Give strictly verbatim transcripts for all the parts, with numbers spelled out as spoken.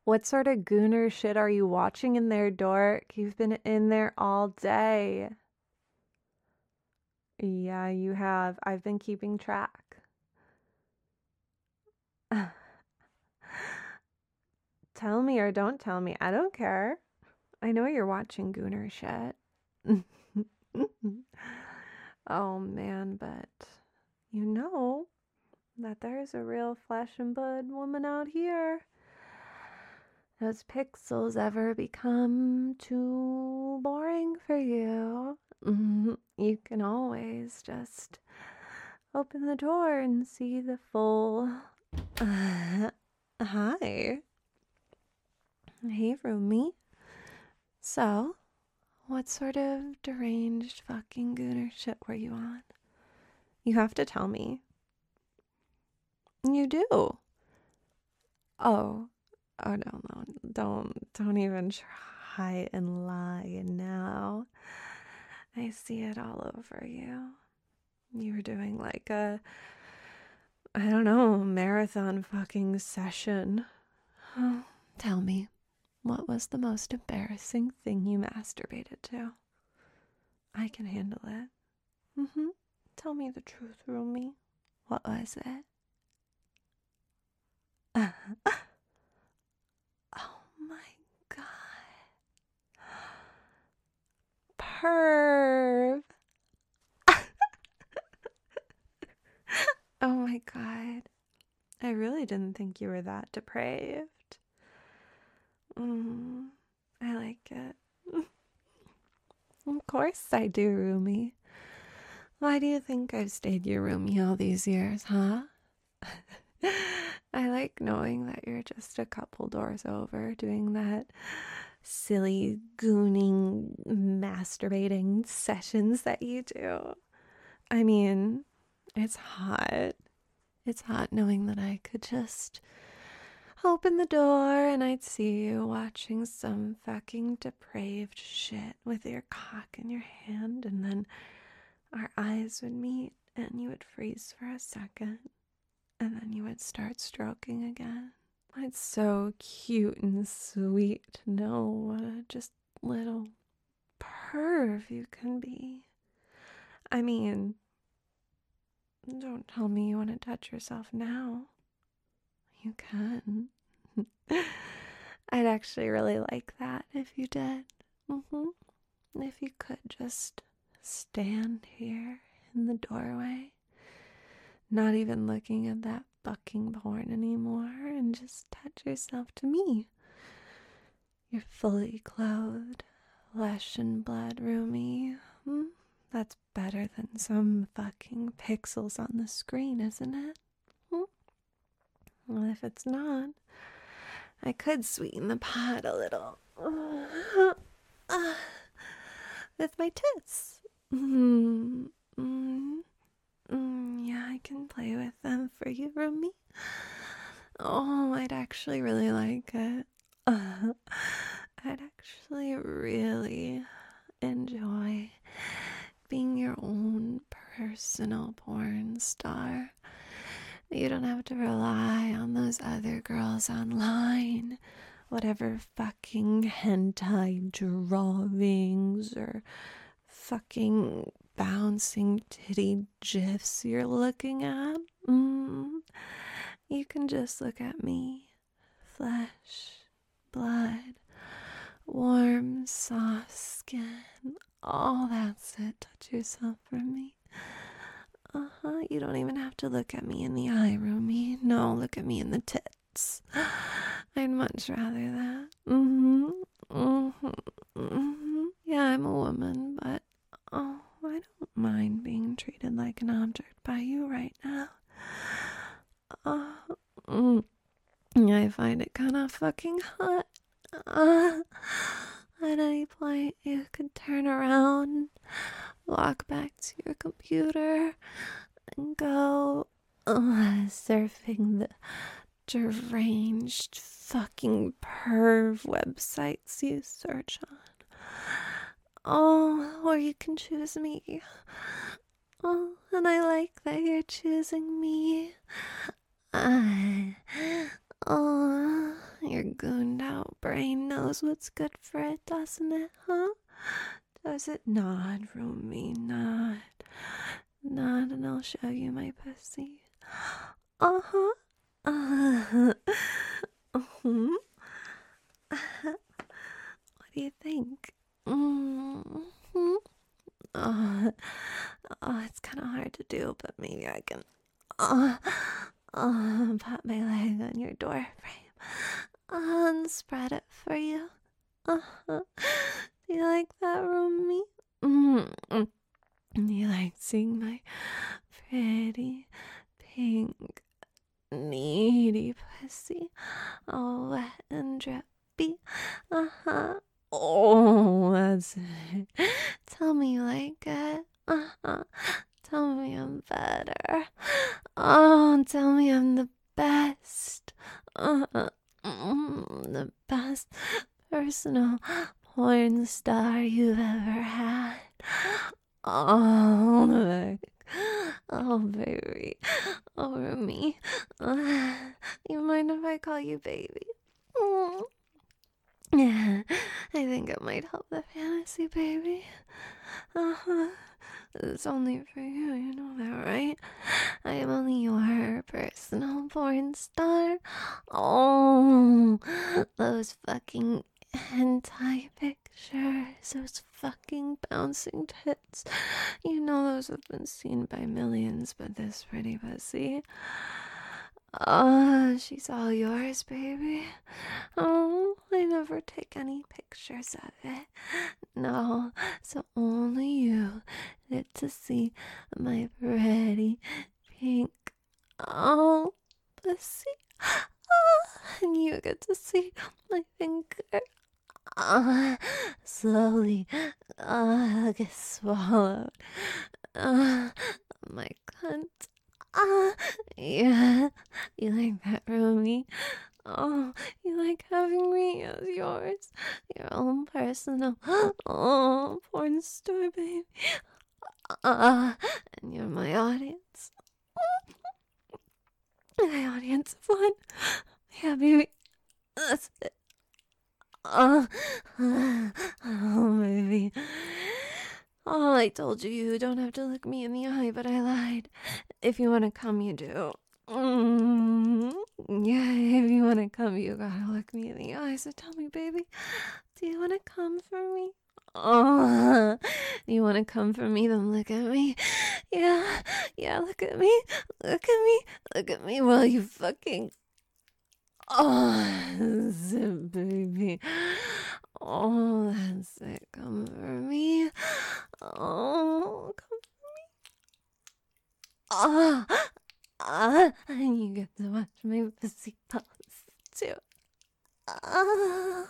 What sort of gooner shit are you watching in there, dork? You've been in there all day. Yeah, you have. I've been keeping track. Tell me or don't tell me. I don't care. I know you're watching gooner shit. Oh man, but you know that there's a real flesh and blood woman out here. Those pixels ever become too boring for you, you can always just open the door and see the full. Uh, hi. Hey, Rumi. So, what sort of deranged fucking gooner shit were you on? You have to tell me. You do. Oh. Oh no, no. Don't don't even try and lie now. I see it all over you. You were doing like a, I don't know, marathon fucking session. Oh, tell me, what was the most embarrassing thing you masturbated to? I can handle it. Mm-hmm. Tell me the truth, Rumi. What was it? Oh my god. Perv. Oh my god. I really didn't think you were that depraved. Mm, I like it. Of course I do, Rumi. Why do you think I've stayed your roomie all these years, huh? I like knowing that you're just a couple doors over doing that silly, gooning, masturbating sessions that you do. I mean, it's hot. It's hot knowing that I could just open the door and I'd see you watching some fucking depraved shit with your cock in your hand, and then our eyes would meet and you would freeze for a second and then you would start stroking again. It's so cute and sweet to know what a just little perv you can be. I mean, don't tell me you want to touch yourself now. You can. I'd actually really like that if you did. Mm-hmm. If you could just stand here in the doorway, not even looking at that fucking porn anymore, and just touch yourself to me. You're fully clothed, flesh and blood, Rumi. Hmm? That's better than some fucking pixels on the screen, isn't it? Hmm? Well, if it's not, I could sweeten the pot a little with my tits. Mm, mm, mm, yeah, I can play with them for you, Rumi. Oh, I'd actually really like it. Uh, I'd actually really enjoy being your own personal porn star. You don't have to rely on those other girls online, whatever fucking hentai drawings or fucking bouncing titty gifs you're looking at. Mm. You can just look at me. Flesh, blood, warm, soft skin. Oh, that's it. Touch yourself for me. Uh-huh. You don't even have to look at me in the eye, Rumi. No, look at me in the tits. I'd much rather that. Mm-hmm. Mm-hmm. Mm-hmm. Yeah, I'm a woman, but oh, I don't mind being treated like an object by you right now. Uh, mm, I find it kind of fucking hot. Uh, at any point, you could turn around, walk back to your computer, and go uh, surfing the deranged fucking perv websites you search on. Oh, or you can choose me. Oh, and I like that you're choosing me. I, oh, Your gooned out brain knows what's good for it, doesn't it, huh? Does it not, Rumi? Not. Not, and I'll show you my pussy. Uh-huh. Uh-huh. Uh-huh. What do you think? Mm-hmm. Oh, oh, it's kind of hard to do, but maybe I can uh, uh, put my leg on your door frame and spread it for you. Uh-huh. Do you like that, Rumi? Mm-hmm. Do you like seeing my pretty pink needy pussy all wet and drippy? Uh-huh. Oh, that's it. Tell me you like it. Uh-huh. Tell me I'm better. Oh, tell me I'm the best. Uh-huh. Mm, the best personal porn star you've ever had. Oh, the oh, baby. Over me. Uh, you mind if I call you baby? Mm. Yeah, I think it might help the fantasy, baby. Uh-huh. It's only for you, you know that, right? I am only your personal porn star. Oh, those fucking hentai pictures, those fucking bouncing tits. You know those have been seen by millions, but this pretty pussy, oh, she's all yours, baby. Oh, I never take any pictures of it. No, so only you get to see my pretty pink, oh, pussy. Oh, and you get to see my finger. Uh, slowly uh, get swallowed. Uh, my cunt. Uh, yeah, you like that, Rumi? Oh, you like having me as yours? Your own personal, oh, porn star, baby. Uh, and you're my audience. My audience of one. Yeah, baby. That's it. Oh, oh, baby. Oh, I told you you don't have to look me in the eye, but I lied. If you want to come, you do. Mm, yeah, if you want to come, you gotta look me in the eye. So tell me, baby, do you want to come for me? Oh, you want to come for me? Then look at me. Yeah, yeah, look at me. Look at me. Look at me while you fucking. Oh, that's it, baby. Oh, that's it. Come for me. Oh, come for me. Ah, ah, and you get to watch my pussy pulse too. Ah,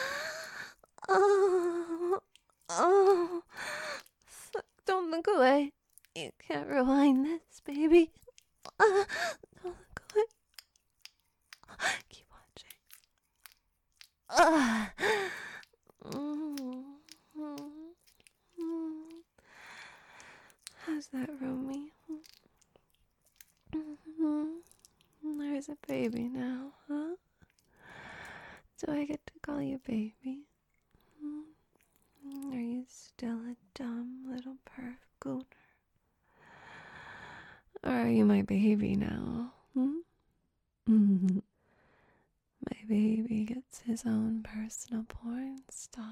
oh, oh. Fuck, don't look away. You can't rewind this, baby. Ah, don't look away. Keep watching. Ah. Mm, mm, mm. How's that, Romy? Mm-hmm. There's a baby now, huh? Do I get to call you baby? Mm. Are you still a dumb little perv gooner? Or are you my baby now? Hmm? Mm-hmm. My baby gets his own personal porn star.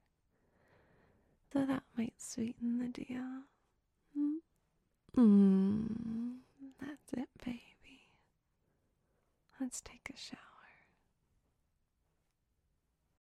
So that might sweeten the deal. Hmm? Mm, that's it, baby. Let's take a shower.